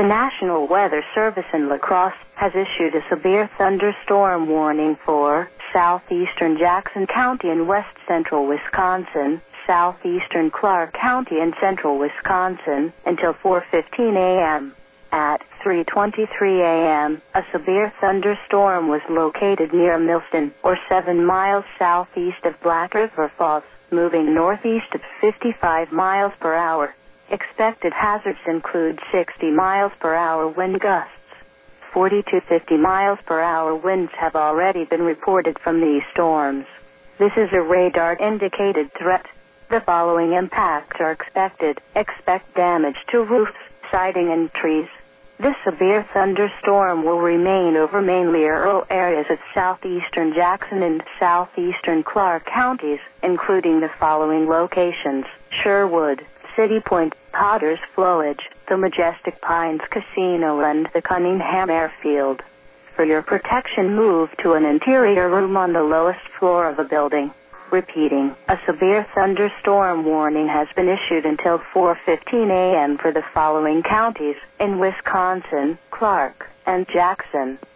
The National Weather Service in La Crosse has issued a severe thunderstorm warning for southeastern Jackson County and west central Wisconsin, southeastern Clark County and central Wisconsin until 4:15 a.m. At 3:23 a.m., a severe thunderstorm was located near Millston, or 7 miles southeast of Black River Falls, moving northeast at 55 miles per hour. Expected hazards include 60 miles per hour wind gusts. 40 to 50 miles per hour winds have already been reported from these storms. This is a radar-indicated threat. The following impacts are expected. Expect damage to roofs, siding, and trees. This severe thunderstorm will remain over mainly rural areas of southeastern Jackson and southeastern Clark counties, including the following locations: Sherwood, City Point, Potter's Flowage, the Majestic Pines Casino, and the Cunningham Airfield. For your protection, move to an interior room on the lowest floor of a building. Repeating, a severe thunderstorm warning has been issued until 4:15 a.m. for the following counties in Wisconsin, Clark, and Jackson.